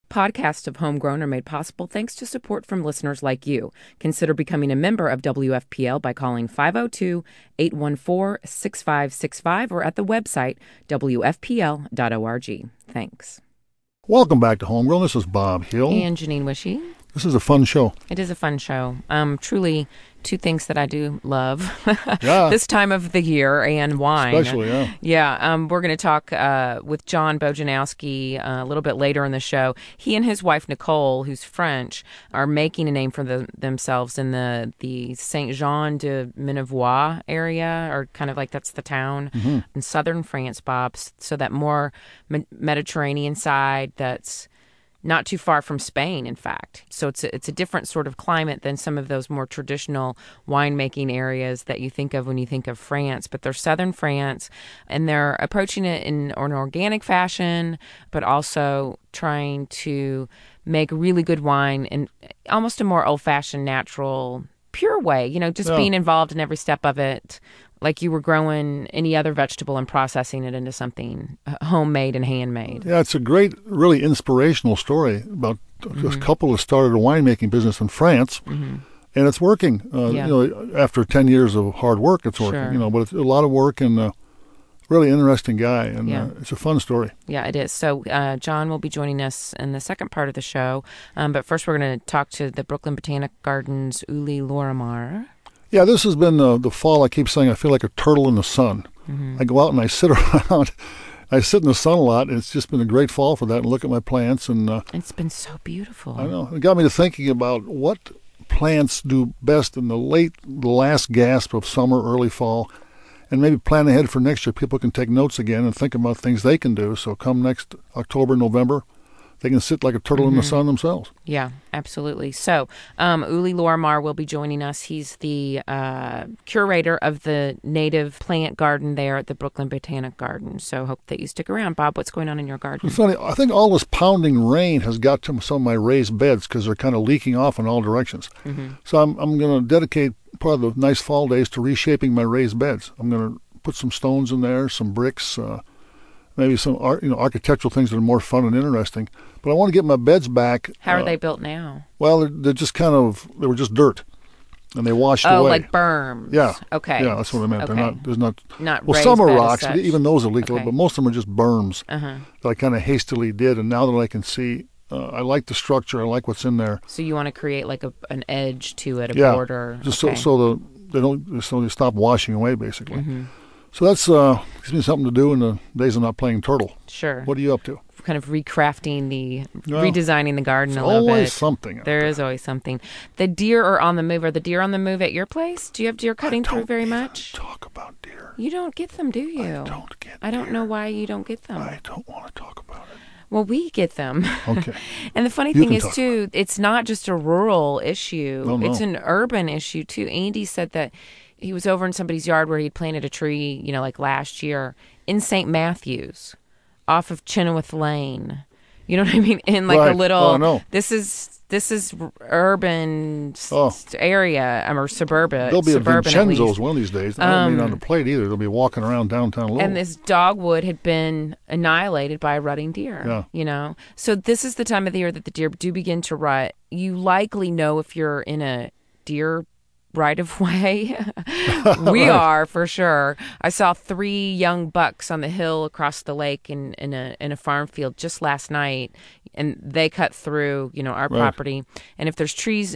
Podcasts of Homegrown are made possible thanks to support from listeners like you. Consider becoming a member of WFPL by calling 502-814-6565 or at the website wfpl.org. Thanks. Welcome back to Homegrown. This is Bob Hill. And Janine Wishy. This is a fun show. It is a fun show. Truly, two things that I do love Yeah. this time of the year, and wine. Especially, yeah. Yeah, we're going to talk with John Bojanowski a little bit later in the show. He and his wife, Nicole, who's French, are making a name for themselves in the Saint-Jean de Minevois area, or kind of like that's the town in southern France, Bob. So that more Mediterranean side that's not too far from Spain, in fact. So it's a different sort of climate than some of those more traditional winemaking areas that you think of when you think of France. But they're southern France, and they're approaching it in an organic fashion, but also trying to make really good wine in almost a more old-fashioned, natural, pure way. You know, just being involved in every step of it, like you were growing any other vegetable and processing it into something homemade and handmade. Yeah, it's a great, really inspirational story about a couple that started a winemaking business in France, and it's working. You know, after 10 years of hard work, it's working. Sure. You know, but it's a lot of work, and really interesting guy, and it's a fun story. Yeah, it is. So John will be joining us in the second part of the show, but first we're going to talk to the Brooklyn Botanic Gardens' Uli Lorimar. Yeah, this has been the fall. I keep saying I feel like a turtle in the sun. I go out and I sit around. I sit in the sun a lot, and it's just been a great fall for that, and look at my plants. And it's been so beautiful. I know. It got me to thinking about what plants do best in the last gasp of summer, early fall, and maybe plan ahead for next year. People can take notes again and think about things they can do. So come next October, November, they can sit like a turtle in the sun themselves. Yeah, absolutely. So Uli Lorimar will be joining us. He's the curator of the native plant garden there at the Brooklyn Botanic Garden. So hope that you stick around. Bob, what's going on in your garden? It's funny. I think all this pounding rain has got to some of my raised beds because they're kind of leaking off in all directions. So I'm going to dedicate part of the nice fall days to reshaping my raised beds. I'm going to put some stones in there, some bricks, maybe some architectural things that are more fun and interesting. But I want to get my beds back. How are they built now? Well, they're just they were just dirt, and they washed away. Oh, like berms. Yeah. Okay. Yeah, that's what I meant. Okay. There's not. Well, some are raised bed as rocks, such. even those will leak a Okay. little, but most of them are just berms that I kind of hastily did. And now that I can see, I like the structure. I like what's in there. So you want to create like an edge to it, a Yeah, border. just okay. so they stop washing away, basically. So that's gives me something to do in the days I'm not playing turtle. Sure. What are you up to? Kind of redesigning the garden a little bit. Always something. There is always something. The deer are on the move. Are the deer on the move at your place? Do you have deer cutting through very much? Talk about deer. You don't get them, do you? I don't know why you don't get them. I don't want to talk about it. Well, we get them. Okay. And the funny thing is, too, it's not just a rural issue. No. It's an urban issue, too. Andy said that he was over in somebody's yard where he'd planted a tree, like last year, in St. Matthews, off of Chenoweth Lane. You know what I mean? In like right. a little. Oh, no. This is urban area, or suburban. There'll be a suburban Vincenzo's one of these days. I don't mean on the plate either. They'll be walking around downtown Louisville. And this dogwood had been annihilated by a rutting deer. Yeah. So this is the time of the year that the deer do begin to rut. You likely know if you're in a deer right of way. We are for sure. I saw 3 young bucks on the hill across the lake in a farm field just last night, and they cut through our property. And if there's trees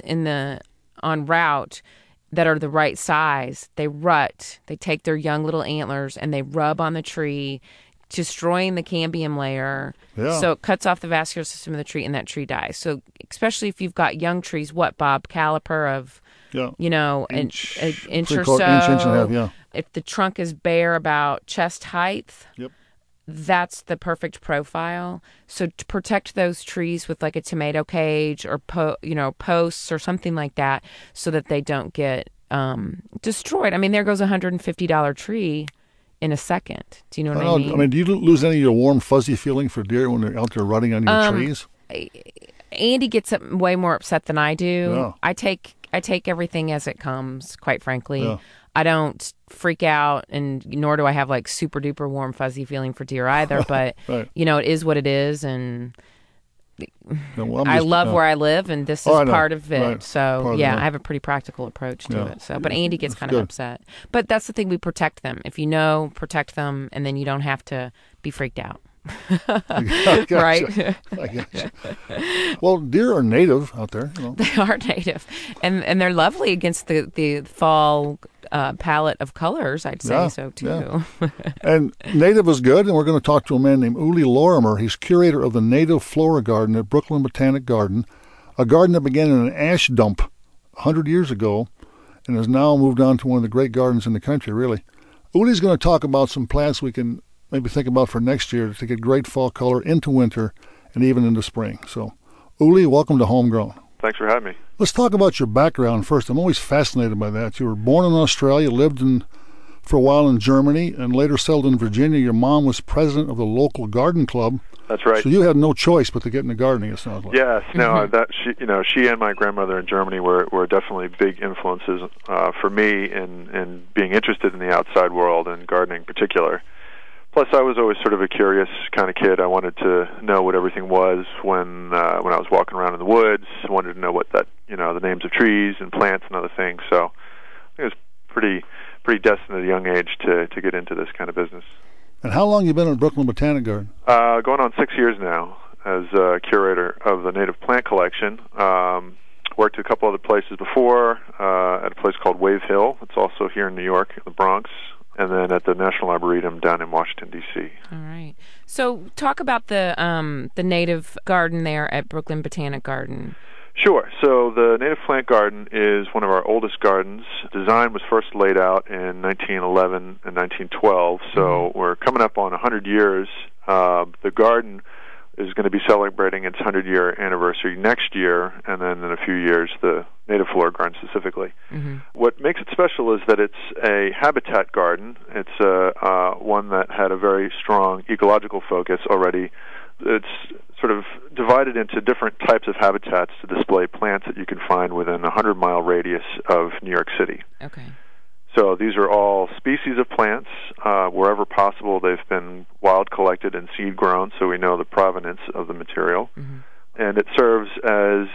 on route that are the right size, they rut. They take their young little antlers and they rub on the tree, destroying the cambium layer. Yeah. So it cuts off the vascular system of the tree, and that tree dies. So especially if you've got young trees, Bob? Caliper of an inch or so. Inch and a half, yeah. If the trunk is bare about chest height, that's the perfect profile. So to protect those trees with like a tomato cage or posts or something like that, so that they don't get destroyed. I mean, there goes a $150 tree in a second. Do you know what I mean? I mean, do you lose any of your warm, fuzzy feeling for deer when they're out there rutting on your trees? Andy gets way more upset than I do. Yeah. I take everything as it comes, quite frankly. Yeah. I don't freak out, and nor do I have like super duper warm fuzzy feeling for deer either. But right. it is what it is, and No, I love where I live, and this is I know. part of it. Right. So, Part of yeah, it. I have a pretty practical approach to Yeah. it. So, but Andy gets That's kind of good. upset. But that's the thing, we protect them. If you know, protect them, and then you don't have to be freaked out. I gotcha. Right? I gotcha. Well, deer are native out there. They are native, and they're lovely against the fall palette of colors. I'd say Yeah, so too. yeah. And native is good, and we're going to talk to a man named Uli Lorimer. He's curator of the Native Flora Garden at Brooklyn Botanic Garden, a garden that began in an ash dump 100 years ago and has now moved on to one of the great gardens in the country, really. Uli's going to talk about some plants we can maybe think about for next year to get great fall color into winter and even into spring. So, Uli, welcome to Homegrown. Thanks for having me. Let's talk about your background first. I'm always fascinated by that. You were born in Australia, lived for a while in Germany, and later settled in Virginia. Your mom was president of the local garden club. That's right. So you had no choice but to get into gardening, it sounds like. Yes, no, that she and my grandmother in Germany were definitely big influences for me in being interested in the outside world and gardening in particular. Plus, I was always sort of a curious kind of kid. I wanted to know what everything was when I was walking around in the woods. I wanted to know what the names of trees and plants and other things. So I think it was pretty destined at a young age to get into this kind of business. And how long have you been at Brooklyn Botanic Garden? Going on 6 years now as curator of the native plant collection. Worked at a couple other places before, at a place called Wave Hill. It's also here in New York, in the Bronx. And then at the National Arboretum down in Washington, D.C. All right. So talk about the native garden there at Brooklyn Botanic Garden. Sure. So the Native Plant Garden is one of our oldest gardens. Design was first laid out in 1911 and 1912, so we're coming up on 100 years. The garden is going to be celebrating its 100-year anniversary next year, and then in a few years, the Native Flora Garden specifically. Mm-hmm. What makes it special is that it's a habitat garden. It's one that had a very strong ecological focus already. It's sort of divided into different types of habitats to display plants that you can find within a 100-mile radius of New York City. Okay. So these are all species of plants. Wherever possible, they've been wild collected and seed grown, so we know the provenance of the material. Mm-hmm. And it serves as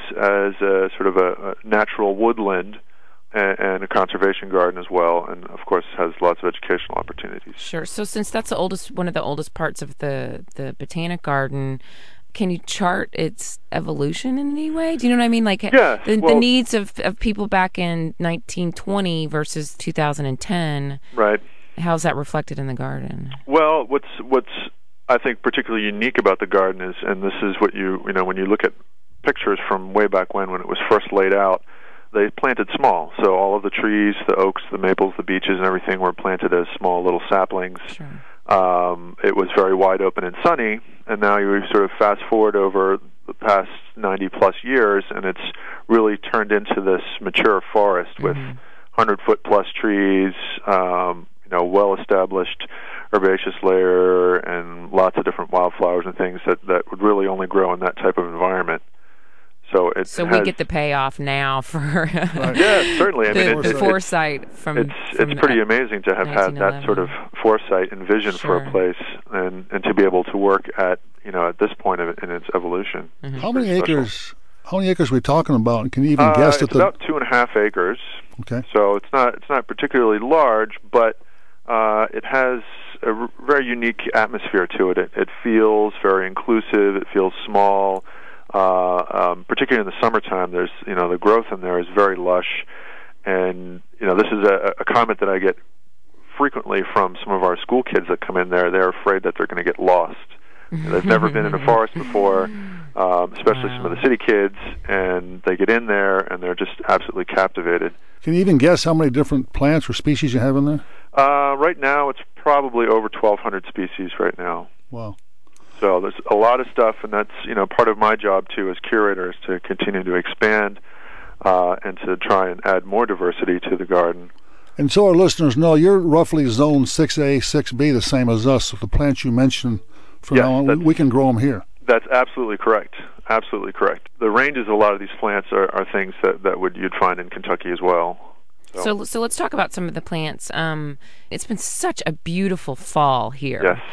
a sort of a natural woodland and a conservation garden as well, and of course has lots of educational opportunities. Sure. So since that's one of the oldest parts of the Botanic Garden, can you chart its evolution in any way? Do you know what I mean? Like the needs of people back in 1920 versus 2010. Right. How's that reflected in the garden? Well, what's I think particularly unique about the garden is, and this is what when you look at pictures from way back when it was first laid out, they planted small. So all of the trees, the oaks, the maples, the beeches, and everything were planted as small little saplings. Sure. It was very wide open and sunny, and now you sort of fast forward over the past 90-plus years, and it's really turned into this mature forest with 100-foot-plus trees, well-established herbaceous layer, and lots of different wildflowers and things that would really only grow in that type of environment. So we get the payoff now for yeah, certainly. I mean, the foresight from it's pretty amazing to have had that sort of foresight and vision for a place, and to be able to work at this point of it in its evolution. Mm-hmm. How many acres? How many acres are we talking about? And can you even guess it's about 2.5 acres. Okay. So it's not particularly large, but it has a very unique atmosphere to it. It feels very inclusive. It feels small. Particularly in the summertime, there's the growth in there is very lush, and this is a comment that I get frequently from some of our school kids that come in there. They're afraid that they're going to get lost. They've never been in a forest before, especially some of the city kids, and they get in there and they're just absolutely captivated. Can you even guess how many different plants or species you have in there? Right now, it's probably over 1,200 species right now. Wow. So there's a lot of stuff, and that's part of my job too as curator is to continue to expand and to try and add more diversity to the garden. And so our listeners know you're roughly zone 6A, 6B, the same as us. So the plants you mentioned from now on, we can grow them here. That's absolutely correct. Absolutely correct. The ranges of a lot of these plants are things that you'd find in Kentucky as well. So let's talk about some of the plants. It's been such a beautiful fall here. Yes.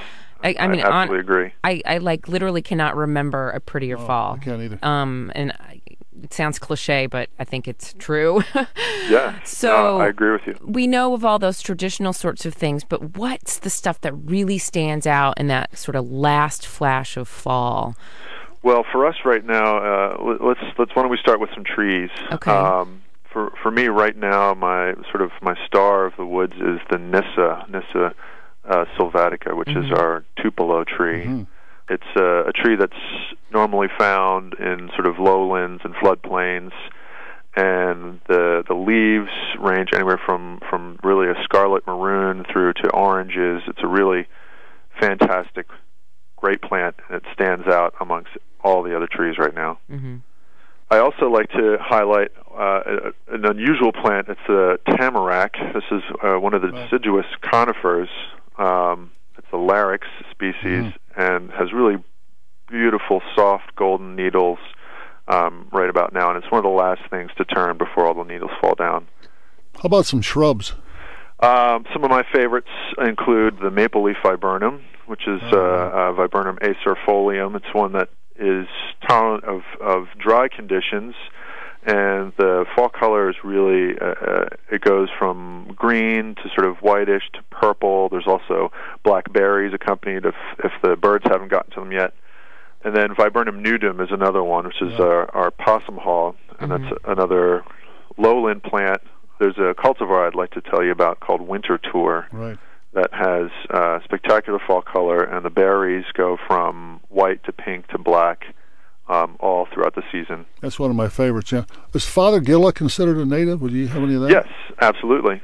I mean, absolutely agree. I like literally cannot remember a prettier fall. I can't either. It sounds cliche, but I think it's true. Yeah. So I agree with you. We know of all those traditional sorts of things, but what's the stuff that really stands out in that sort of last flash of fall? Well, for us right now, let's why don't we start with some trees? Okay. For me right now, my star of the woods is the Nyssa sylvatica, which is our Tupelo tree. Mm-hmm. It's a tree that's normally found in sort of lowlands and floodplains, and the leaves range anywhere from really a scarlet maroon through to oranges. It's a really fantastic, great plant, and it stands out amongst all the other trees right now. Mm-hmm. I also like to highlight an unusual plant. It's a tamarack. This is one of the deciduous conifers. It's a larix species and has really beautiful, soft, golden needles right about now. And it's one of the last things to turn before all the needles fall down. How about some shrubs? Some of my favorites include the maple leaf viburnum, which is Viburnum acerifolium. It's one that is tolerant of dry conditions, and the fall color is really it goes from green to sort of whitish to purple. There's also black berries accompanied if the birds haven't gotten to them yet. And then Viburnum nudum is another one, which is our possum haw, and that's another lowland plant. There's a cultivar I'd like to tell you about called Winter Tour. Right. That has spectacular fall color, and the berries go from white to pink to black all throughout the season. That's one of my favorites, yeah. Is Fothergilla considered a native? Would you have any of that? Yes, absolutely.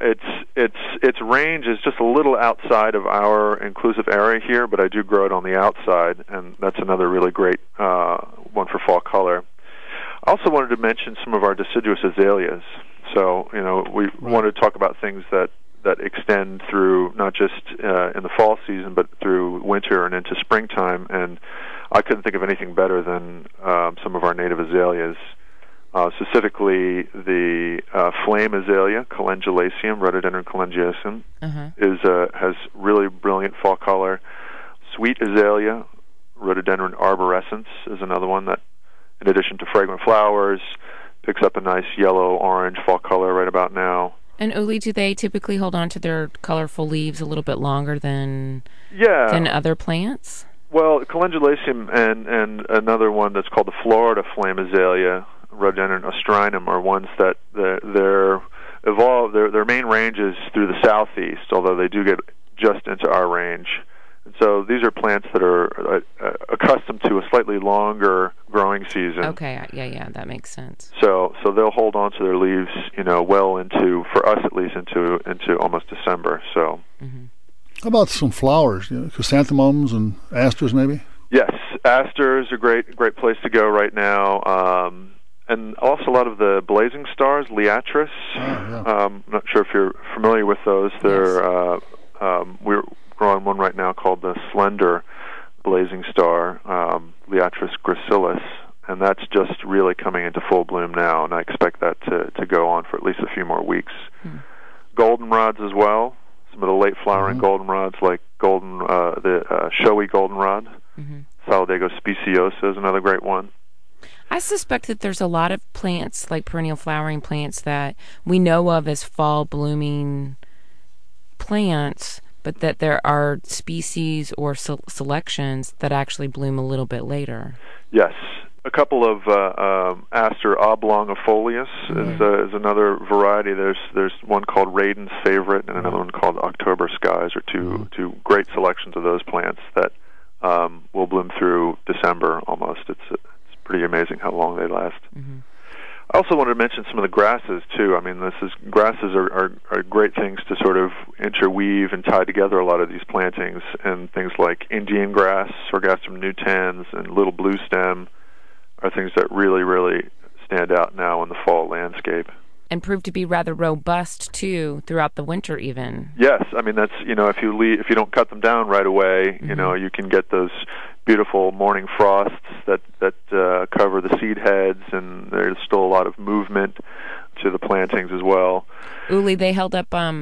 Its range is just a little outside of our inclusive area here, but I do grow it on the outside, and that's another really great one for fall color. I also wanted to mention some of our deciduous azaleas. So, we wanted to talk about things that extend through not just in the fall season, but through winter and into springtime. And I couldn't think of anything better than some of our native azaleas, specifically the flame azalea, calendulaceum, rhododendron calendulaceum, has really brilliant fall color. Sweet azalea, rhododendron arborescens, is another one that, in addition to fragrant flowers, picks up a nice yellow-orange fall color right about now. And Uli, do they typically hold on to their colorful leaves a little bit longer than other plants? Well, calendulaceum and another one that's called the Florida flame azalea, rhododendron ostrinum, are ones that their main range is through the southeast, although they do get just into our range. And so these are plants that are accustomed to a slightly longer growing season. Okay, yeah, that makes sense. So they'll hold on to their leaves, well into, for us at least, into almost December. So. How about some flowers? Chrysanthemums and asters, maybe? Yes, asters are a great place to go right now. And also a lot of the blazing stars, Liatris. I'm not sure if you're familiar with those. They're we're growing one right now called the slender blazing star, Liatris gracilis, and that's just really coming into full bloom now, and I expect that to go on for at least a few more weeks. Goldenrods as well. Some of the late flowering goldenrods, like the showy goldenrod. Solidago speciosa is another great one. I suspect that there's a lot of plants, like perennial flowering plants, that we know of as fall blooming plants, but that there are species or selections that actually bloom a little bit later. Yes. A couple of Aster oblongifolius is another variety. There's one called Raiden's Favorite and another one called October Skies, are two great selections of those plants that will bloom through December almost. It's pretty amazing how long they last. I also wanted to mention some of the grasses too. I mean, grasses are great things to sort of interweave and tie together a lot of these plantings, and things like Indian grass, Sargassum nutans, and little blue stem are things that really, really stand out now in the fall landscape. And prove to be rather robust too throughout the winter, even. Yes, I mean that's if you don't cut them down right away, you can get those beautiful morning frosts that cover the seed heads, and there's still a lot of movement to the plantings as well. Uli, they held up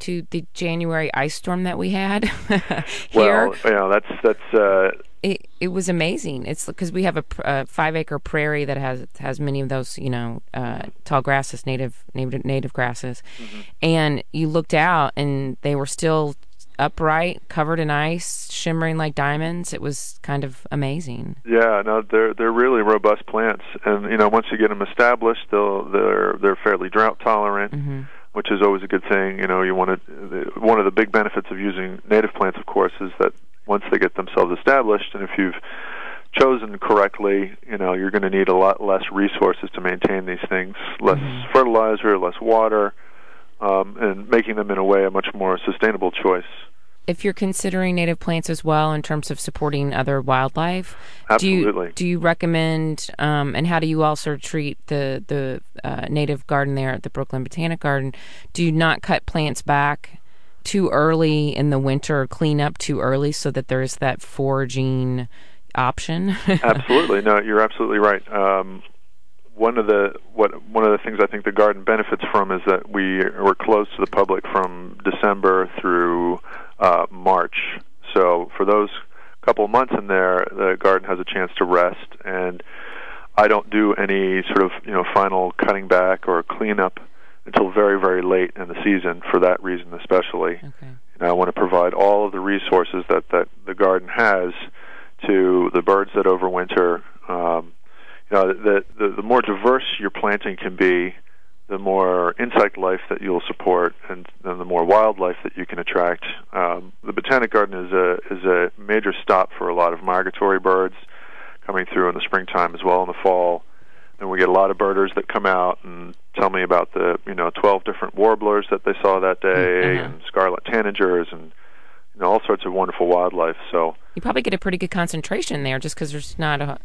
to the January ice storm that we had here. Well, that's it was amazing. It's because we have a 5-acre prairie that has many of those, tall grasses, native grasses, and you looked out and they were still upright, covered in ice, shimmering like diamonds. It was kind of amazing. Yeah, no, they're really robust plants, and once you get them established, they're fairly drought tolerant, which is always a good thing. You want to one of the big benefits of using native plants, of course, is that once they get themselves established, and if you've chosen correctly, you're going to need a lot less resources to maintain these things, less fertilizer, less water, and making them in a way a much more sustainable choice. If you're considering native plants as well in terms of supporting other wildlife, absolutely. Do you recommend, and how do you also treat the native garden there at the Brooklyn Botanic Garden? Do you not cut plants back too early in the winter or clean up too early so that there's that foraging option? Absolutely. No, you're absolutely right. One of the things I think the garden benefits from is that we're closed to the public from December through March. So for those couple of months in there, the garden has a chance to rest, and I don't do any sort of final cutting back or cleanup until very, very late in the season for that reason especially. Okay. I want to provide all of the resources that the garden has to the birds that overwinter. The more diverse your planting can be, the more insect life that you'll support, and then the more wildlife that you can attract. The Botanic Garden is a major stop for a lot of migratory birds coming through in the springtime as well in the fall. And we get a lot of birders that come out and tell me about the 12 different warblers that they saw that day, and scarlet tanagers, and all sorts of wonderful wildlife. So you probably get a pretty good concentration there, just because there's not a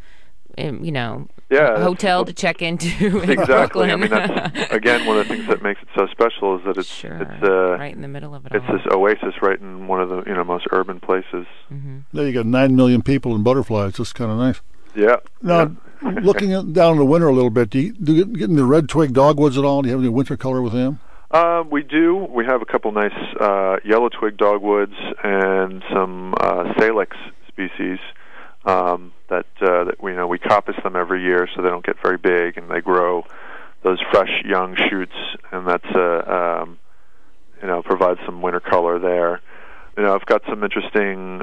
hotel to check into in exactly. Brooklyn. I mean, that's again one of the things that makes it so special is that it's right in the middle of it. It's this oasis right in one of the most urban places. There you got 9 million people in butterflies. It's kind of nice. Yeah. Now, looking down in the winter a little bit, do you get in the red twig dogwoods at all? Do you have any winter color with them? We do. We have a couple nice yellow twig dogwoods and some salix species that we coppice them every year so they don't get very big, and they grow those fresh young shoots, and that's provides some winter color there. I've got some interesting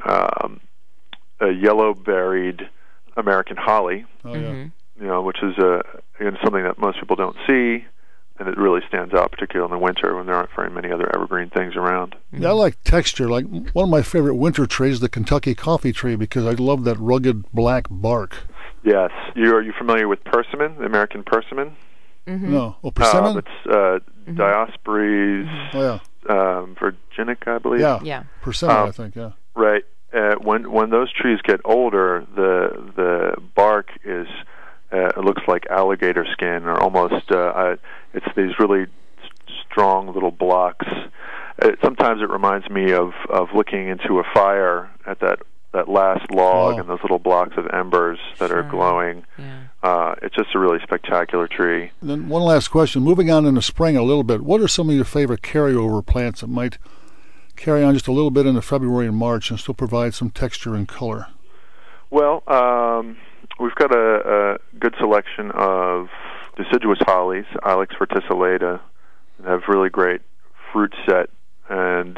yellow berried American holly, which is again something that most people don't see, and it really stands out, particularly in the winter when there aren't very many other evergreen things around. Yeah, I like texture. Like one of my favorite winter trees, the Kentucky coffee tree, because I love that rugged black bark. Yes. Are you familiar with persimmon, the American persimmon? No. Oh, persimmon? It's Diospyros virginica, I believe. Yeah. Persimmon, I think, yeah. Right. When those trees get older, the bark is it looks like alligator skin, or almost it's these really strong little blocks. Sometimes it reminds me of looking into a fire at that last log and those little blocks of embers that are glowing. Yeah. It's just a really spectacular tree. And then one last question. Moving on into spring a little bit, what are some of your favorite carryover plants that might carry on just a little bit into February and March and still provide some texture and color? Well, we've got a good selection of deciduous hollies, Ilex verticillata, that have really great fruit set, and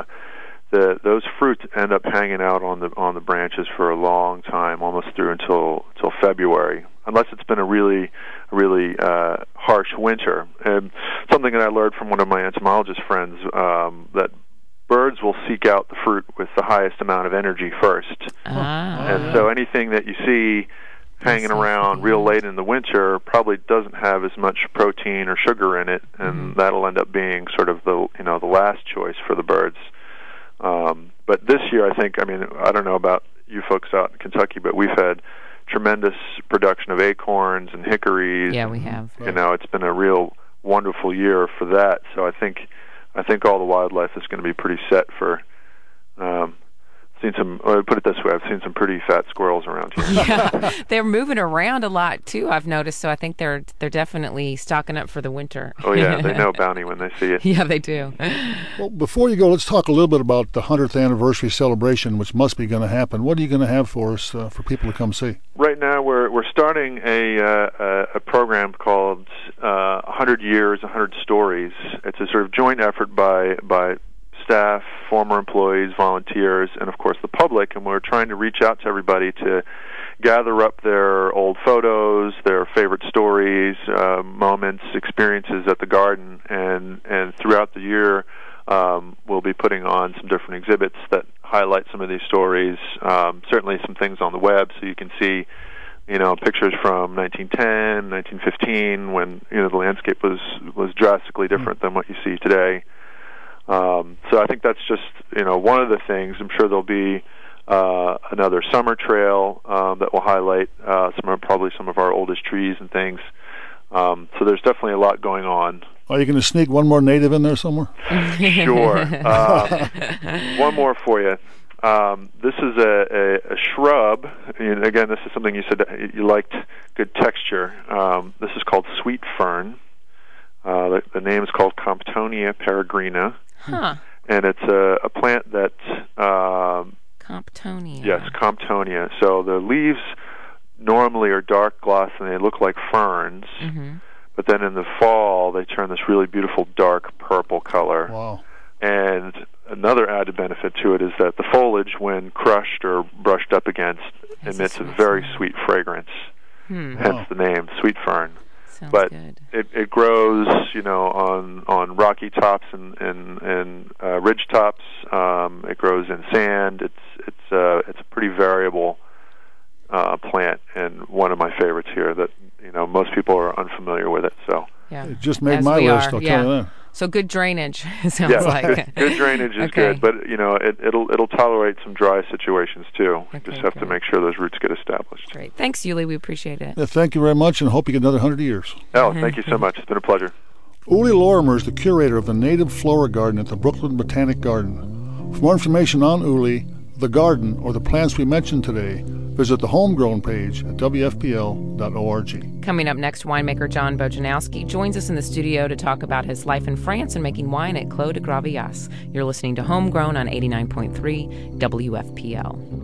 those fruits end up hanging out on the branches for a long time, almost through until February, unless it's been a really harsh winter. And something that I learned from one of my entomologist friends, that birds will seek out the fruit with the highest amount of energy first. And so anything that you see hanging around real late in the winter probably doesn't have as much protein or sugar in it, and that'll end up being sort of the last choice for the birds. But this year, I don't know about you folks out in Kentucky, but we've had tremendous production of acorns and hickories. Yeah, we have. It's been a real wonderful year for that. So I think all the wildlife is going to be pretty set for seen some. Or put it this way, I've seen some pretty fat squirrels around here. Yeah, they're moving around a lot too, I've noticed. So I think they're definitely stocking up for the winter. Oh yeah, they know bounty when they see it. Yeah, they do. Well, before you go, let's talk a little bit about the 100th anniversary celebration, which must be going to happen. What are you going to have for us for people to come see? Right now, we're starting a program called 100 Years, 100 Stories. It's a sort of joint effort by staff, former employees, volunteers, and of course the public. And we're trying to reach out to everybody to gather up their old photos, their favorite stories, moments, experiences at the garden, and throughout the year we'll be putting on some different exhibits that highlight some of these stories. Certainly some things on the web, so you can see, pictures from 1910, 1915, when the landscape was drastically different than what you see today. So I think that's just one of the things. I'm sure there'll be another summer trail that will highlight probably some of our oldest trees and things. So there's definitely a lot going on. Are you going to sneak one more native in there somewhere? Sure. One more for you. This is a shrub. Again, this is something you said that you liked, good texture. This is called sweet fern. The name is called Comptonia peregrina. Huh. And it's a plant that... Comptonia. Yes, Comptonia. So the leaves normally are dark gloss and they look like ferns. Mm-hmm. But then in the fall, they turn this really beautiful dark purple color. Wow. And another added benefit to it is that the foliage, when crushed or brushed up against, emits a very sweet fragrance. Hence the name, sweet fern. Sounds but good. it grows, on rocky tops and ridge tops. It grows in sand. It's a pretty variable plant, and one of my favorites here that most people are unfamiliar with it. So yeah, it just made as my we list. are. I'll tell you that. So good drainage, it sounds like. Good drainage is Okay. good, but it'll tolerate some dry situations too. Okay, Just have to good. make sure those roots get established. Great. Thanks, Yuli. We appreciate it. Yeah, thank you very much, and hope you get another 100 years. Oh, thank you so much. It's been a pleasure. Uli Lorimer is the curator of the Native Flora Garden at the Brooklyn Botanic Garden. For more information on Uli, the garden, or the plants we mentioned today, visit the Homegrown page at wfpl.org. Coming up next, winemaker John Bojanowski joins us in the studio to talk about his life in France and making wine at Clos de Gravias. You're listening to Homegrown on 89.3 WFPL.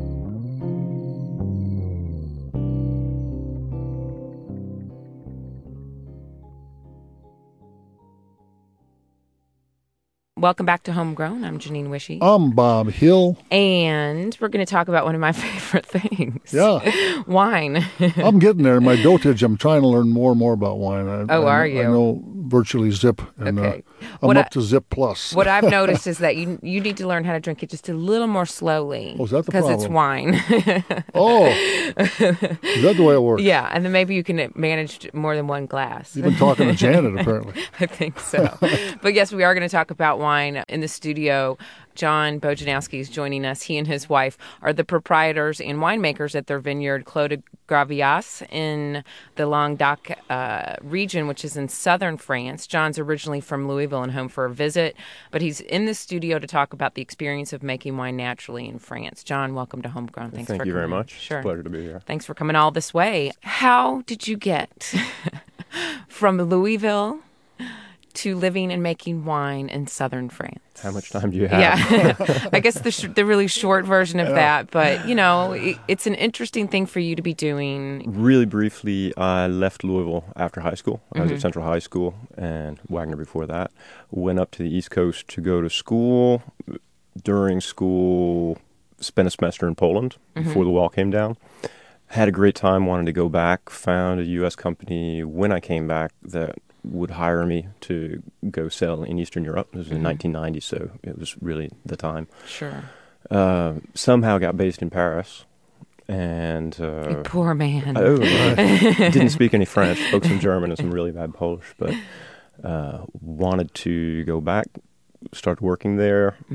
Welcome back to Homegrown. I'm Janine Wishy. I'm Bob Hill. And we're going to talk about one of my favorite things. Yeah. Wine. I'm getting there. In my dotage, I'm trying to learn more and more about wine. Are you? I know virtually Zip, and Okay. I'm up to Zip Plus. What I've noticed is that you need to learn how to drink it just a little more slowly. Oh, is that the Because it's problem? wine. Oh, is that the way it works? Yeah, and then maybe you can manage more than one glass. You've been talking to Janet, apparently. I think so. But yes, we are going to talk about wine in the studio. John Bojanowski is joining us. He and his wife are the proprietors and winemakers at their vineyard, Clos de Gravias, in the Languedoc region, which is in southern France. John's originally from Louisville and home for a visit, but he's in the studio to talk about the experience of making wine naturally in France. John, welcome to Homegrown. Thank you very much. Sure. It's a pleasure to be here. Thanks for coming all this way. How did you get from Louisville to living and making wine in southern France? How much time do you have? Yeah, I guess the really short version of that, but it's an interesting thing for you to be doing. Really briefly, I left Louisville after high school. I was at Central High School and Wagner before that. Went up to the East Coast to go to school. During school, spent a semester in Poland before the wall came down. Had a great time, wanted to go back, found a U.S. company when I came back that would hire me to go sell in Eastern Europe. This was in 1990, so it was really the time. Sure. Somehow got based in Paris, and You poor man. Didn't speak any French, spoke some German and some really bad Polish, but wanted to go back, start working there.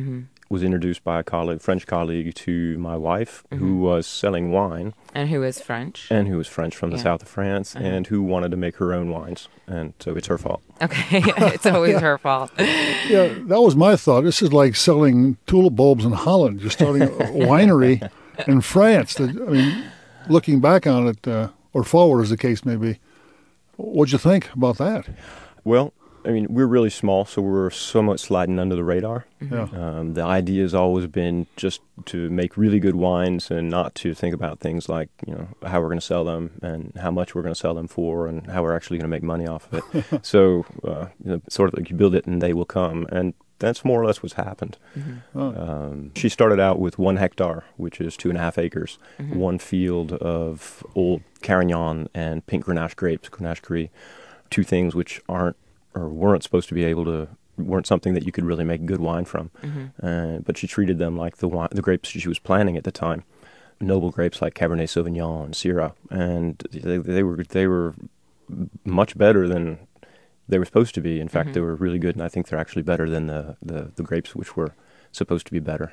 was introduced by a colleague, French colleague, to my wife, who was selling wine. And who is French? And who was French from the south of France, and who wanted to make her own wines. And so it's her fault. Okay, it's always her fault. Yeah, that was my thought. This is like selling tulip bulbs in Holland. You're starting a winery in France. I mean, looking back on it, or forward as the case may be, what'd you think about that? Well, I mean, we're really small, so we're somewhat sliding under the radar. Yeah. The idea has always been just to make really good wines and not to think about things like, how we're going to sell them and how much we're going to sell them for and how we're actually going to make money off of it. So, sort of like you build it and they will come. And that's more or less what's happened. She started out with 1 hectare, which is 2.5 acres, one field of old Carignan and pink Grenache grapes, Grenache Gris, two things which weren't supposed to be weren't something that you could really make good wine from. But she treated them like the grapes she was planting at the time, noble grapes like Cabernet Sauvignon and Syrah, and they were much better than they were supposed to be. In fact, they were really good, and I think they're actually better than the grapes which were supposed to be better.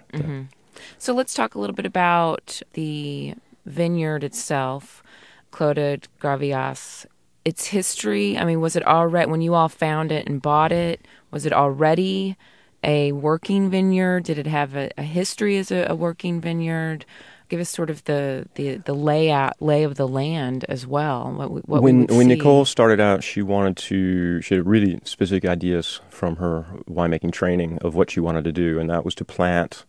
So let's talk a little bit about the vineyard itself, Clos de Gravias. Its history, I mean, was it already, when you all found it and bought it, was it already a working vineyard? Did it have a history as a working vineyard? Give us sort of the lay of the land as well. When Nicole started out, she had really specific ideas from her winemaking training of what she wanted to do, and that was to plant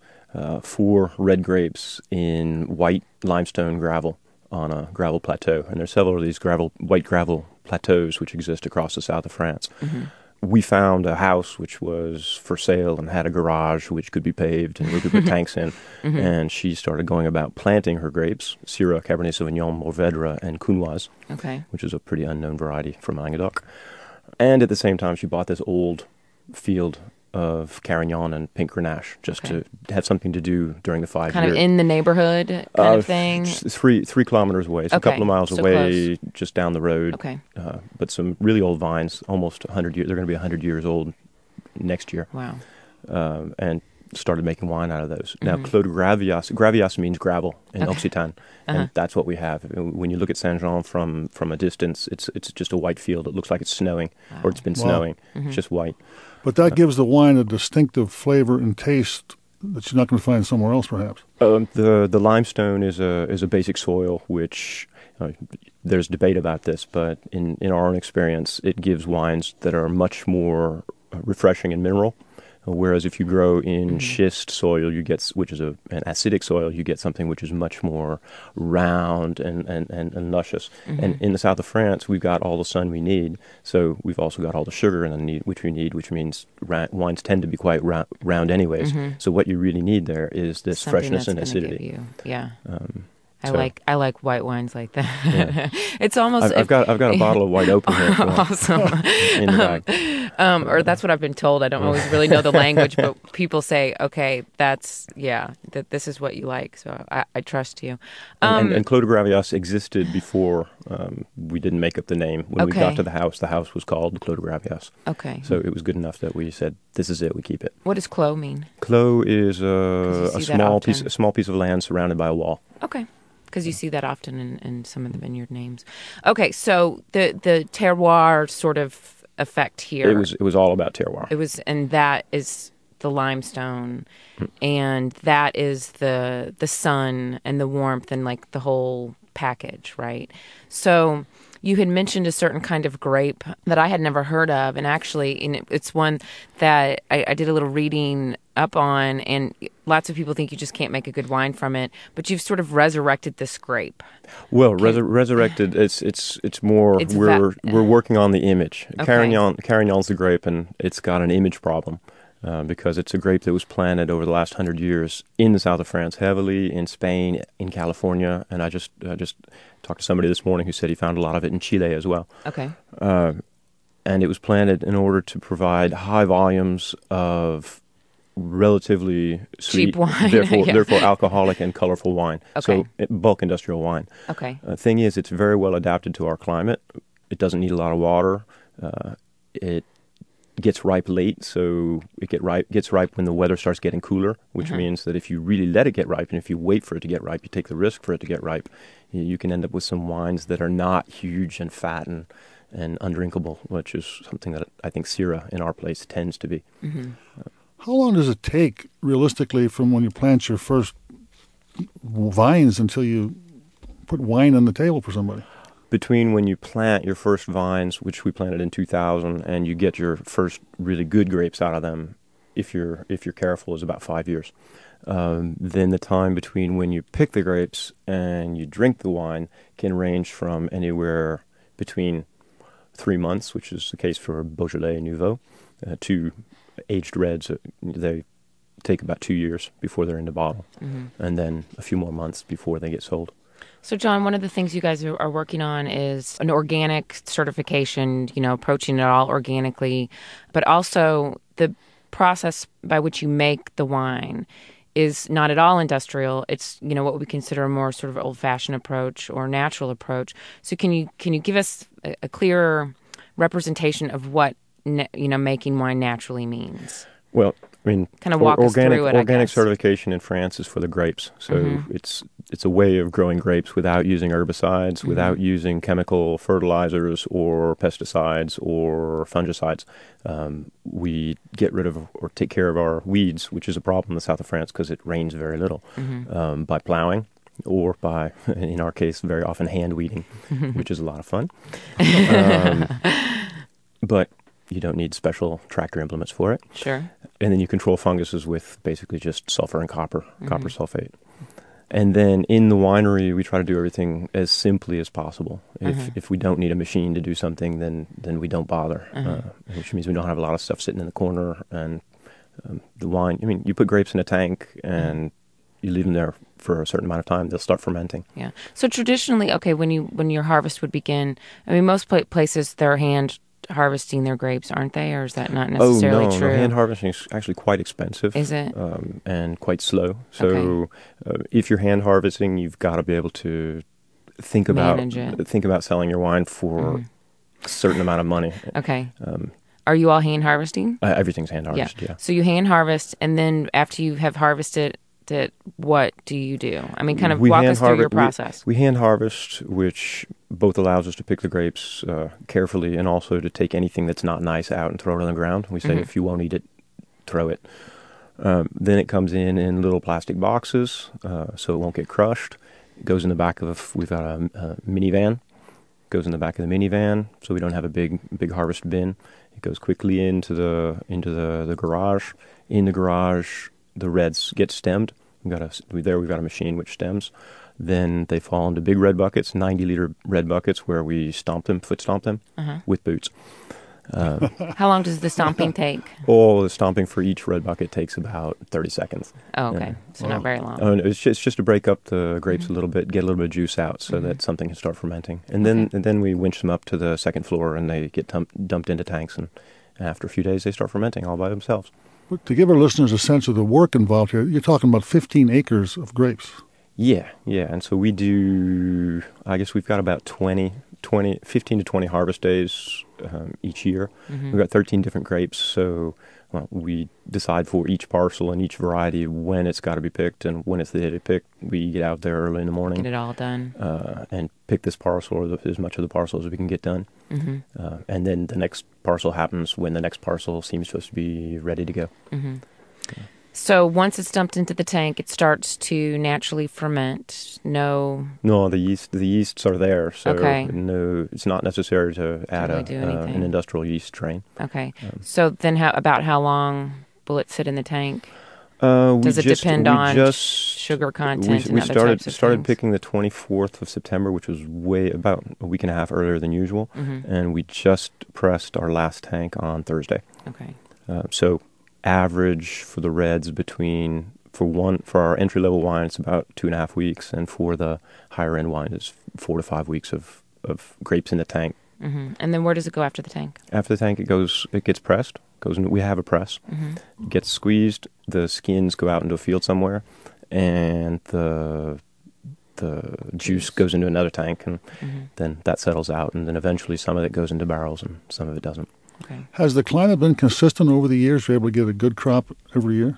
4 red grapes in white limestone gravel on a gravel plateau. And there's several of these white gravel plateaus which exist across the south of France. We found a house which was for sale and had a garage which could be paved and we could put tanks in. And she started going about planting her grapes, Syrah, Cabernet Sauvignon, Mourvèdre, and Counoise, which is a pretty unknown variety from Languedoc. And at the same time, she bought this old field of Carignan and pink Grenache just to have something to do during the 5 years. Kind of in the neighborhood kind of thing? 3 kilometers away, so a couple of miles away, close. Just down the road. But some really old vines, almost 100 years. They're going to be 100 years old next year. Wow. And started making wine out of those. Now, Clos de Gravias means gravel in Occitan, and that's what we have. When you look at Saint-Jean from a distance, it's just a white field. It looks like it's snowing, or it's been snowing. It's just white. But that gives the wine a distinctive flavor and taste that you're not going to find somewhere else, perhaps. The limestone is a basic soil, which there's debate about this, but in our own experience, it gives wines that are much more refreshing and mineral. Whereas if you grow in schist soil, which is an acidic soil, you get something which is much more round and luscious. And in the south of France, we've got all the sun we need, so we've also got all the sugar which we need, which means wines tend to be quite round anyways. So what you really need there is this freshness and acidity. I like white wines like that. Yeah. It's almost I've got a bottle of white open here. Awesome. In the bag. Or that's what I've been told. I don't always really know the language, but people say, okay, that this is what you like. So I trust you. And Clos de Gravias existed before we didn't make up the name. When we got to the house was called Clos de Gravias. Okay. So it was good enough that we said, this is it, we keep it. What does Clos mean? Clos is a small piece of land surrounded by a wall. Okay. Because you see that often in some of the vineyard names. Okay, so the terroir sort of effect here. It was all about terroir. And that is the limestone, and that is the sun and the warmth and like the whole package, right? So you had mentioned a certain kind of grape that I had never heard of, and actually, it's one that I did a little reading up on, and lots of people think you just can't make a good wine from it, but you've sort of resurrected this grape. Well, resurrected. It's more. We're working on the image. Carignan's the grape, and it's got an image problem. Because it's a grape that was planted over the last 100 years in the south of France, heavily in Spain, in California, and I just talked to somebody this morning who said he found a lot of it in Chile as well. Okay. And it was planted in order to provide high volumes of relatively sweet, cheap wine, therefore alcoholic and colorful wine. Okay. So bulk industrial wine. Okay. Thing is, it's very well adapted to our climate. It doesn't need a lot of water. gets ripe late, so it gets ripe when the weather starts getting cooler, which means that if you really let it get ripe and if you wait for it to get ripe, you take the risk for it to get ripe, you can end up with some wines that are not huge and fat and undrinkable, which is something that I think Syrah in our place tends to be. How long does it take, realistically, from when you plant your first vines until you put wine on the table for somebody? Between when you plant your first vines, which we planted in 2000, and you get your first really good grapes out of them, if you're careful, is about 5 years. Then the time between when you pick the grapes and you drink the wine can range from anywhere between 3 months, which is the case for Beaujolais and Nouveau, to aged reds. They take about 2 years before they're in the bottle, and then a few more months before they get sold. So, John, one of the things you guys are working on is an organic certification, approaching it all organically, but also the process by which you make the wine is not at all industrial. It's, what we consider a more sort of old-fashioned approach or natural approach. So can you give us a clearer representation of what, making wine naturally means? Well, I mean, kind of walk us through it, organic certification in France is for the grapes. So it's a way of growing grapes without using herbicides, without using chemical fertilizers or pesticides or fungicides. We get rid of or take care of our weeds, which is a problem in the south of France because it rains very little, by plowing or by, in our case, very often hand weeding, which is a lot of fun. But you don't need special tractor implements for it. Sure. And then you control funguses with basically just sulfur and copper sulfate. And then in the winery, we try to do everything as simply as possible. If we don't need a machine to do something, then we don't bother, which means we don't have a lot of stuff sitting in the corner. And the wine, I mean, you put grapes in a tank and you leave them there for a certain amount of time, they'll start fermenting. Yeah. So traditionally, when your harvest would begin, I mean, most places they're hand harvesting their grapes, aren't they? Or is that not necessarily true? No, hand harvesting is actually quite expensive. Is it? And quite slow. So if you're hand harvesting, you've got to be able to think about selling your wine for a certain amount of money. Okay. Are you all hand harvesting? Everything's hand harvested, yeah. So you hand harvest, and then after you have harvested it, what do you do? I mean, kind of walk us through your process. We hand harvest, which both allows us to pick the grapes carefully and also to take anything that's not nice out and throw it on the ground. We say if you won't eat it, throw it. Then it comes in little plastic boxes so it won't get crushed. It goes in the back of, we've got a minivan. Goes in the back of the minivan so we don't have a big harvest bin. It goes quickly into the garage. In the garage, the reds get stemmed. We've got a machine which stems. Then they fall into big red buckets, 90-liter red buckets, where we foot stomp them with boots. How long does the stomping take? The stomping for each red bucket takes about 30 seconds. Oh, okay. So not very long. It's just to break up the grapes a little bit, get a little bit of juice out so that something can start fermenting. And then we winch them up to the second floor and they get dumped into tanks. And after a few days, they start fermenting all by themselves. But to give our listeners a sense of the work involved here, you're talking about 15 acres of grapes. Yeah. And so we do, I guess we've got about 15 to 20 harvest days each year. We've got 13 different grapes, so we decide for each parcel and each variety when it's got to be picked, and when it's the day to pick, we get out there early in the morning. Get it all done. And pick this parcel or as much of the parcel as we can get done. And then the next parcel happens when the next parcel seems supposed to be ready to go. So once it's dumped into the tank, it starts to naturally ferment. No, the yeasts are there, so no, it's not necessary to add an industrial yeast strain. Okay. So then, how long will it sit in the tank? Does it depend on sugar content and other types of started things? Picking the 24th of September, which was about a week and a half earlier than usual, and we just pressed our last tank on Thursday. Okay. So average for the reds for our entry level wine, it's about 2.5 weeks, and for the higher end wine, it's 4 to 5 weeks of grapes in the tank. And then where does it go after the tank? After the tank, it gets pressed. We have a press. It gets squeezed. The skins go out into a field somewhere, and the juice goes into another tank, and then that settles out, and then eventually some of it goes into barrels and some of it doesn't. Okay. Has the climate been consistent over the years? You're able to get a good crop every year?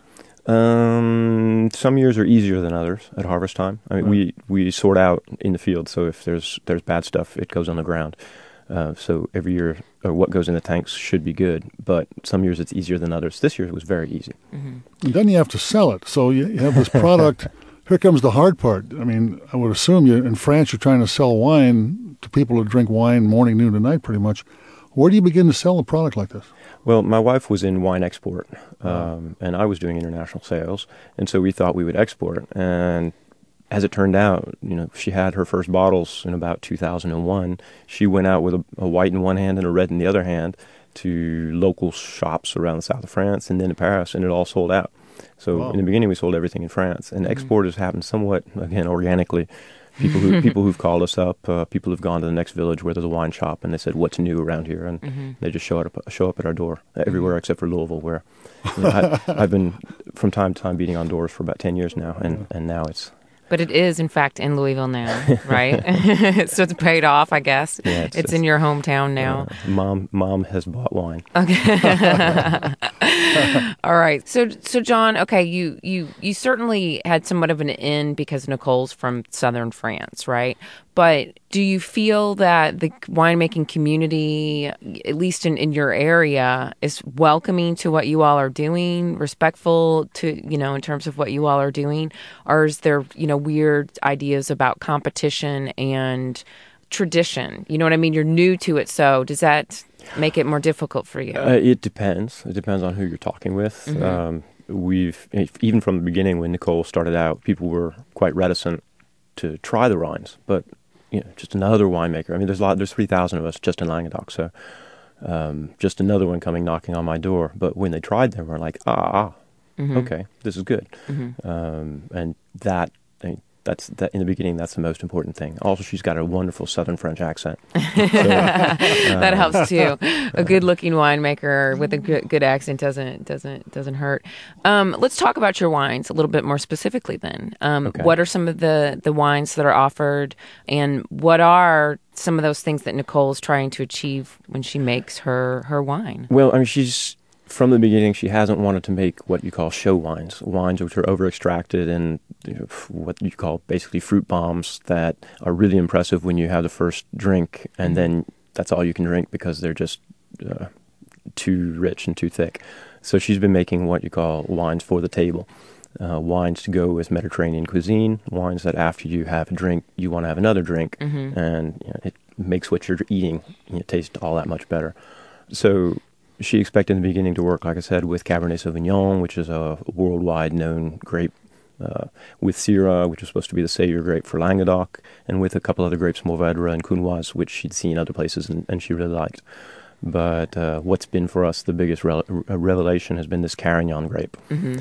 Some years are easier than others at harvest time. I mean, Right. we sort out in the field, so if there's bad stuff, it goes on the ground. So every year, what goes in the tanks should be good, but some years it's easier than others. This year it was very easy. And then you have to sell it. So you have this product. Here comes the hard part. I mean, I would assume in France you're trying to sell wine to people who drink wine morning, noon, and night pretty much. Where do you begin to sell a product like this? Well, my wife was in wine export, and I was doing international sales, and so we thought we would export. And as it turned out, she had her first bottles in about 2001. She went out with a white in one hand and a red in the other hand to local shops around the south of France and then to Paris, and it all sold out. So in the beginning, we sold everything in France, and export has happened somewhat, again, organically. People who've called us up, people who've gone to the next village where there's a wine shop, and they said, "What's new around here?" And they just show up at our door everywhere except for Louisville, where I've been from time to time beating on doors for about 10 years now, and now it's. But it is, in fact, in Louisville now, right? So it's paid off, I guess. Yeah, it's in your hometown now. Mom has bought wine. Okay. All right. So John, okay, you certainly had somewhat of an in because Nicole's from southern France, right? But do you feel that the winemaking community, at least in your area, is welcoming to what you all are doing, respectful to, in terms of what you all are doing? Or is there, weird ideas about competition and tradition? You know what I mean? You're new to it. So does that make it more difficult for you? It depends. It depends on who you're talking with. We've, even from the beginning when Nicole started out, people were quite reticent to try the Rhines, but just another winemaker. I mean, there's 3,000 of us just in Languedoc, so just another one coming knocking on my door. But when they tried them, we're like, okay, this is good. And that in the beginning, that's the most important thing. Also, she's got a wonderful Southern French accent. So, that helps too. A good-looking winemaker with a good accent doesn't hurt. Let's talk about your wines a little bit more specifically. Then, okay. What are some of the wines that are offered, and what are some of those things that Nicole's trying to achieve when she makes her wine? Well, I mean, from the beginning, she hasn't wanted to make what you call show wines which are over-extracted and what you call basically fruit bombs that are really impressive when you have the first drink, and then that's all you can drink because they're just too rich and too thick. So she's been making what you call wines for the table, wines to go with Mediterranean cuisine, wines that after you have a drink, you want to have another drink, and it makes what you're eating taste all that much better. So she expected in the beginning to work, like I said, with Cabernet Sauvignon, which is a worldwide known grape, with Syrah, which was supposed to be the savior grape for Languedoc, and with a couple other grapes, Mourvedre and Counoise, which she'd seen other places and she really liked. But what's been for us the biggest revelation has been this Carignan grape.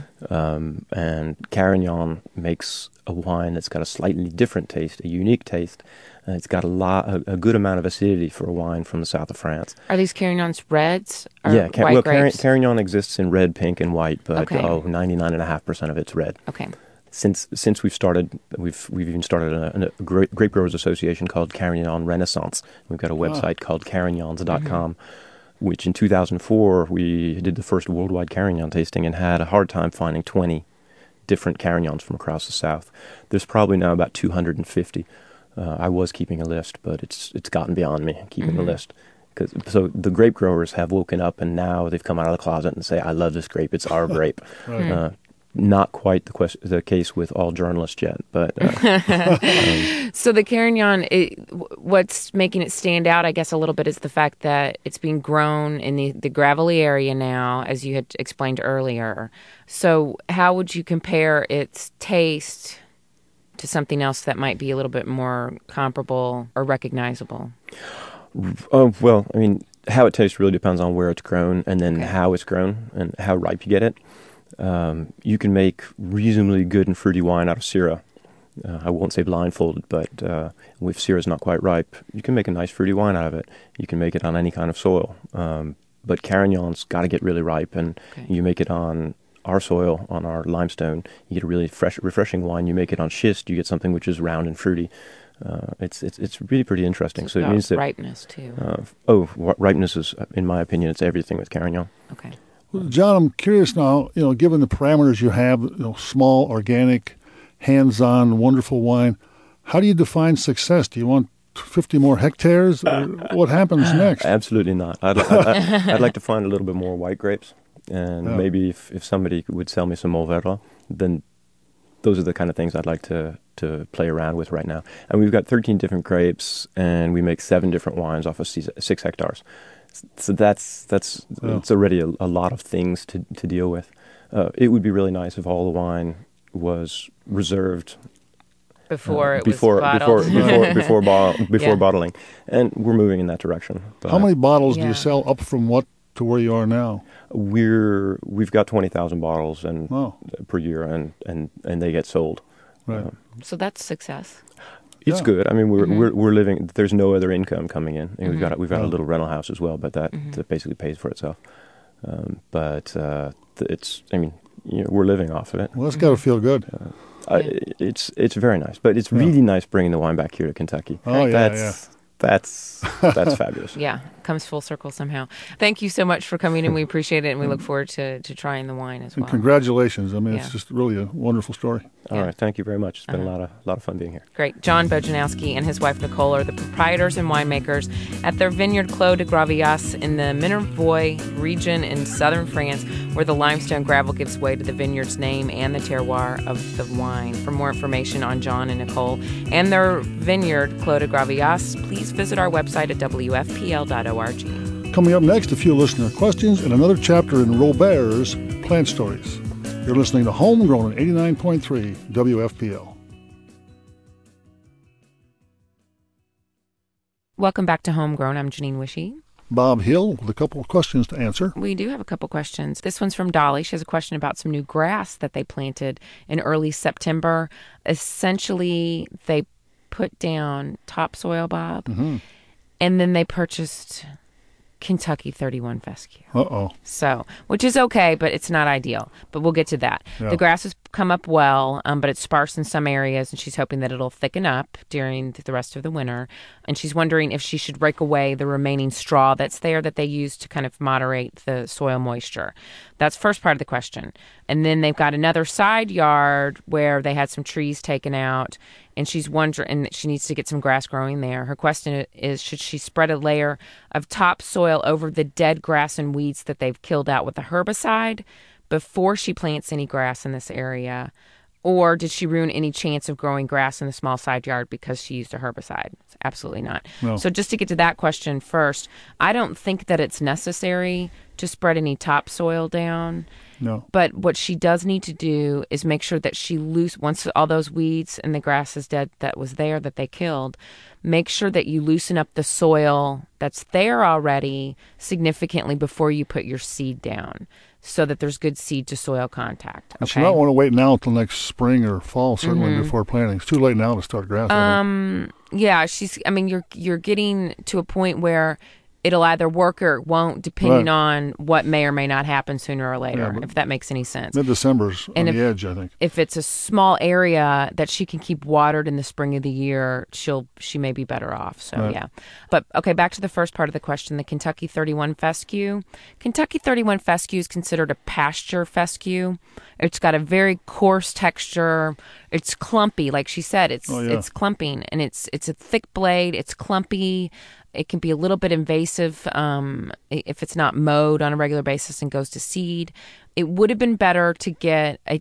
And Carignan makes a wine that's got a slightly different taste, a unique taste. It's got a good amount of acidity for a wine from the south of France. Are these Carignans reds or white grapes? Carignan exists in red, pink, and white, but okay. 99.5% of it's red. Okay. Since we've started, we've even started a grape growers association called Carignan Renaissance. We've got a website called carignans.com, which in 2004 we did the first worldwide Carignan tasting and had a hard time finding 20 different Carignans from across the south. There's probably now about 250. I was keeping a list, but it's gotten beyond me keeping the list. So the grape growers have woken up, and now they've come out of the closet and say, "I love this grape. It's our grape." Right. Not quite the case with all journalists yet, but so the Carignan, what's making it stand out, I guess, a little bit is the fact that it's being grown in the gravelly area now, as you had explained earlier. So how would you compare its taste to something else that might be a little bit more comparable or recognizable? Well, I mean, how it tastes really depends on where it's grown and then how it's grown and how ripe you get it. You can make reasonably good and fruity wine out of Syrah. I won't say blindfolded, but if Syrah's not quite ripe, you can make a nice fruity wine out of it. You can make it on any kind of soil. But Carignan's got to get really ripe, and you make it on our soil, on our limestone, you get a really fresh, refreshing wine. You make it on schist, you get something which is round and fruity. It's really pretty interesting. So it about means that ripeness too. Ripeness is, in my opinion, it's everything with Carignan. Okay. Well, John, I'm curious now. Given the parameters you have, small, organic, hands-on, wonderful wine. How do you define success? Do you want 50 more hectares? Or what happens next? Absolutely not. I'd like to find a little bit more white grapes, and maybe if somebody would sell me some Mourvedre, then those are the kind of things I'd like to play around with right now. And we've got 13 different grapes, and we make 7 different wines off of 6 hectares. So that's it's already a lot of things to deal with. It would be really nice if all the wine was reserved before bottling, and we're moving in that direction. But how many bottles do you sell up from what to where you are now? We've got 20,000 bottles per year, and they get sold. Right. So that's success. It's good. I mean, we're living. There's no other income coming in. And we've got a little rental house as well, but that basically pays for itself. It's. I mean, we're living off of it. Well, that's got to feel good. It's very nice, but it's really nice bringing the wine back here to Kentucky. Oh That's fabulous. Yeah, comes full circle somehow. Thank you so much for coming, and we appreciate it, and we look forward to trying the wine as well. And congratulations. I mean, it's just really a wonderful story. All right, thank you very much. It's been a lot of fun being here. Great. John Bojanowski and his wife Nicole are the proprietors and winemakers at their vineyard Clos de Gravillas in the Minervois region in southern France, where the limestone gravel gives way to the vineyard's name and the terroir of the wine. For more information on John and Nicole and their vineyard Clos de Gravillas, please visit our website at wfpl.org. Coming up next, a few listener questions and another chapter in Robert's Plant Stories. You're listening to Homegrown at 89.3 WFPL. Welcome back to Homegrown. I'm Janine Wishy. Bob Hill with a couple of questions to answer. We do have a couple questions. This one's from Dolly. She has a question about some new grass that they planted in early September. Essentially, they put down topsoil, Bob, and then they purchased Kentucky 31 fescue. So, which is okay, but it's not ideal. But we'll get to that. Yeah. The grass has come up well, but it's sparse in some areas, and she's hoping that it'll thicken up during the rest of the winter. And she's wondering if she should rake away the remaining straw that's there that they use to kind of moderate the soil moisture. That's first part of the question. And then they've got another side yard where they had some trees taken out, and she's wondering, and she needs to get some grass growing there. Her question is, should she spread a layer of topsoil over the dead grass and weeds that they've killed out with a herbicide before she plants any grass in this area? Or did she ruin any chance of growing grass in the small side yard because she used a herbicide? Absolutely not. No. So just to get to that question first, I don't think that it's necessary to spread any topsoil down. No. But what she does need to do is make sure that once all those weeds and the grass is dead that was there that they killed, make sure that you loosen up the soil that's there already significantly before you put your seed down, so that there's good seed to soil contact. Okay? So you don't want to wait now until next spring or fall, certainly before planting. It's too late now to start grass. Yeah, you're getting to a point where it'll either work or it won't, depending on what may or may not happen sooner or later, if that makes any sense. Mid-December's on the edge, I think. If it's a small area that she can keep watered in the spring of the year, she may be better off. So, yeah. But, okay, back to the first part of the question, the Kentucky 31 fescue. Kentucky 31 fescue is considered a pasture fescue. It's got a very coarse texture. It's clumpy, like she said. It's clumping, and it's a thick blade. It's clumpy. It can be a little bit invasive if it's not mowed on a regular basis and goes to seed. It would have been better to get a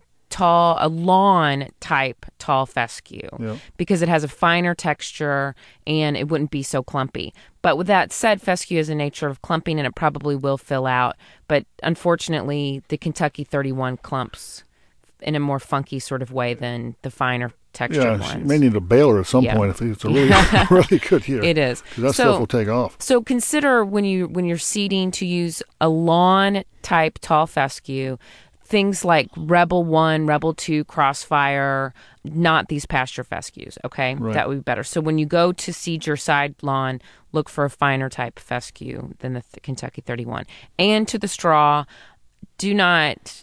lawn type tall fescue because it has a finer texture and it wouldn't be so clumpy. But with that said, fescue is a nature of clumping and it probably will fill out. But unfortunately, the Kentucky 31 clumps in a more funky sort of way than the finer textured ones. You may need a baler at some point if it's a really, really good year. It is. Because that stuff will take off. So consider when you're seeding to use a lawn type tall fescue, things like Rebel 1, Rebel 2, Crossfire, not these pasture fescues, okay? Right. That would be better. So when you go to seed your side lawn, look for a finer type fescue than the Kentucky 31. And to the straw, do not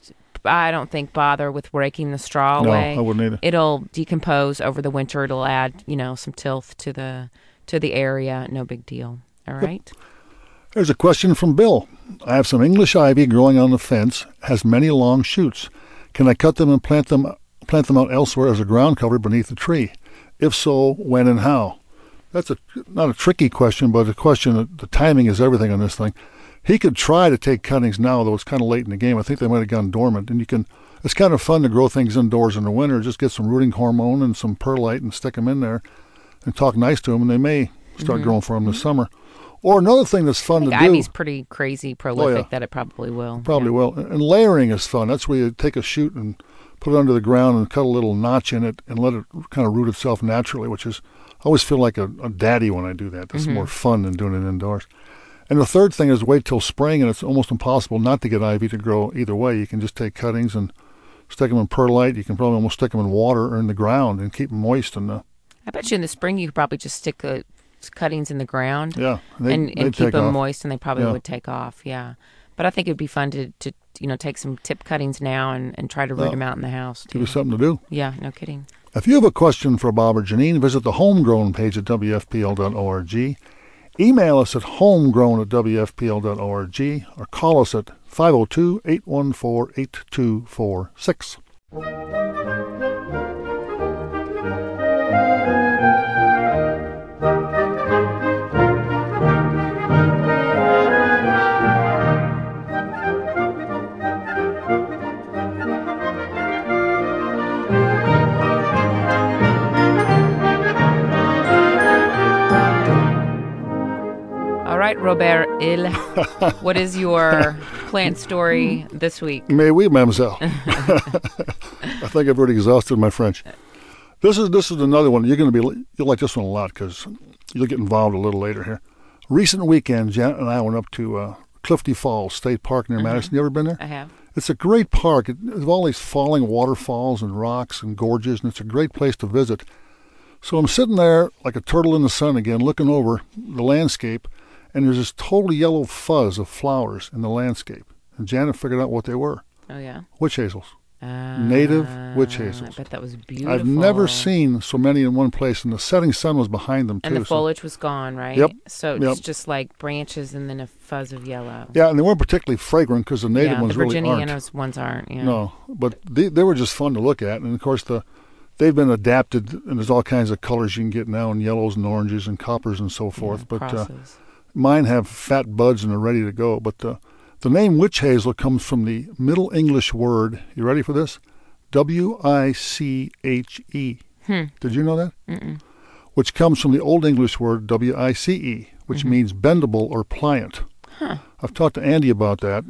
I don't think bother with raking the straw No, away. I wouldn't either. It'll decompose over the winter. It'll add, some tilth to the area. No big deal. All right. There's a question from Bill. I have some English ivy growing on the fence, has many long shoots. Can I cut them and plant them out elsewhere as a ground cover beneath the tree? If so, when and how? That's not a tricky question, but a question that the timing is everything on this thing. He could try to take cuttings now, though it's kind of late in the game. I think they might have gone dormant. And it's kind of fun to grow things indoors in the winter. Just get some rooting hormone and some perlite and stick them in there and talk nice to them, and they may start growing for them this summer. Or another thing that's fun to do. Ivy's pretty crazy prolific that it probably will. Probably will. And layering is fun. That's where you take a shoot and put it under the ground and cut a little notch in it and let it kind of root itself naturally, which is, I always feel like a daddy when I do that. That's more fun than doing it indoors. And the third thing is wait till spring, and it's almost impossible not to get ivy to grow either way. You can just take cuttings and stick them in perlite. You can probably almost stick them in water or in the ground and keep them moist. And I bet you in the spring you could probably just stick cuttings in the ground and keep them moist, and they probably would take off, But I think it would be fun to take some tip cuttings now and try to root them out in the house, too. Give you something to do. Yeah, no kidding. If you have a question for Bob or Janine, visit the Homegrown page at WFPL.org. Email us at homegrown@WFPL.org or call us at 502-814-8246. All right, Robert Hill, what is your plant story this week? Mais oui, mademoiselle. I think I've already exhausted my French. This is another one. You'll like this one a lot because you'll get involved a little later here. Recent weekend, Janet and I went up to Clifty Falls State Park near Madison. You ever been there? I have. It's a great park. There's all these falling waterfalls and rocks and gorges, and it's a great place to visit. So I'm sitting there like a turtle in the sun again, looking over the landscape, and there's this totally yellow fuzz of flowers in the landscape. And Janet figured out what they were. Oh, yeah? Witch hazels. Native witch hazels. I bet that was beautiful. I've never seen so many in one place, and the setting sun was behind them, too. And the foliage was gone, right? Yep. So it's just like branches and then a fuzz of yellow. Yeah, and they weren't particularly fragrant because the native ones really aren't. The Virginianos ones aren't, No, but they were just fun to look at. And, of course, they've been adapted, and there's all kinds of colors you can get now, and yellows and oranges and coppers and so forth. But mine have fat buds and are ready to go. But the name witch hazel comes from the Middle English word, you ready for this? W-I-C-H-E. Did you know that? Mm-mm. Which comes from the Old English word W-I-C-E, which means bendable or pliant. Huh. I've talked to Andy about that.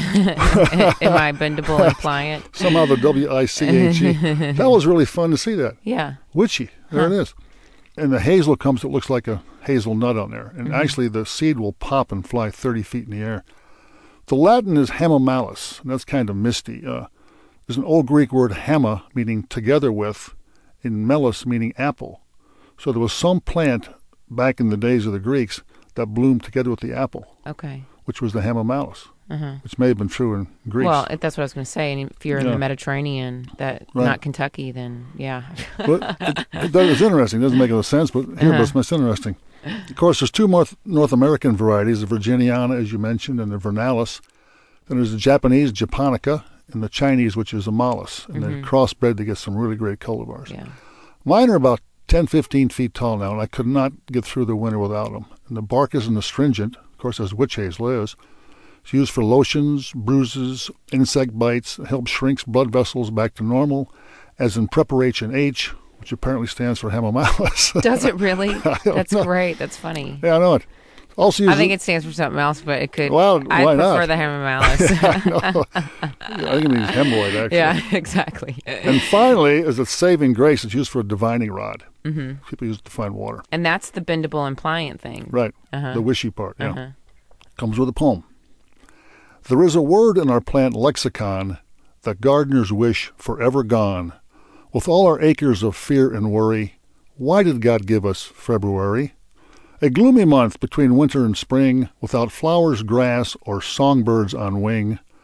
Am I bendable and pliant? Somehow the W-I-C-H-E. That was really fun to see that. Yeah. Witchy. There it is. And the hazel comes, it looks like a hazelnut on there. And actually the seed will pop and fly 30 feet in the air. The Latin is hamamelis, and that's kind of misty. There's an old Greek word hama, meaning together with, and melis, meaning apple. So there was some plant back in the days of the Greeks that bloomed together with the apple. Okay. Which was the hamamelis, which may have been true in Greece. Well, that's what I was going to say. And if you're in the Mediterranean, not Kentucky, then yeah. But that is interesting. It doesn't make any sense, but it's interesting. Of course, there's two North American varieties, the Virginiana, as you mentioned, and the Vernalis. Then there's the Japanese Japonica and the Chinese, which is Amalis. And they're crossbred to get some really great cultivars. Yeah. Mine are about 10, 15 feet tall now, and I could not get through the winter without them. And the bark isn't astringent, of course, as witch hazel is. It's used for lotions, bruises, insect bites. It helps shrink blood vessels back to normal, as in Preparation H, which apparently stands for hamamelis. Does it really? That's great. That's funny. Yeah, I know it. Also, I think it stands for something else, but it could. Well, I why prefer not? the hamamelis. I think it means hemorrhoid, actually. Yeah, exactly. And finally, is a saving grace. It's used for a divining rod. Mm-hmm. People use it to find water. And that's the bendable and pliant thing. Right. The wishy part, yeah. Comes with a poem. There is a word in our plant lexicon that gardeners wish forever gone. With all our acres of fear and worry, why did God give us February? A gloomy month between winter and spring, without flowers, grass, or songbirds on wing.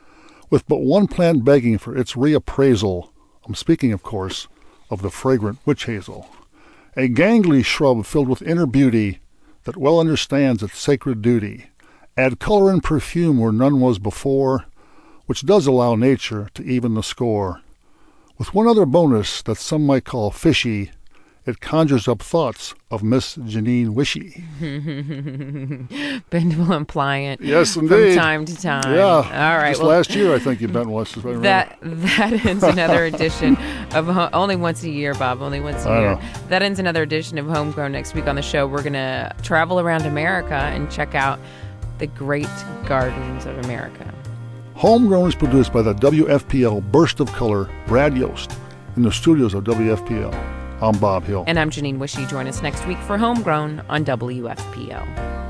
with but one plant begging for its reappraisal. I'm speaking, of course, of the fragrant witch hazel, a gangly shrub filled with inner beauty that well understands its sacred duty. Add color and perfume where none was before, which does allow nature to even the score. With one other bonus that some might call fishy, it conjures up thoughts of Miss Janine Wishy. Bendable and pliant. Yes, indeed. From time to time. Yeah. All right. Just last year, I think you bent once. That ends another edition of only once a year, Bob. Only once a year. know. That ends another edition of Homegrown. Next week on the show, we're going to travel around America and check out the great gardens of America. Homegrown is produced by the WFPL Burst of Color, Brad Yost, in the studios of WFPL. I'm Bob Hill. And I'm Janine Wishy. Join us next week for Homegrown on WFPL.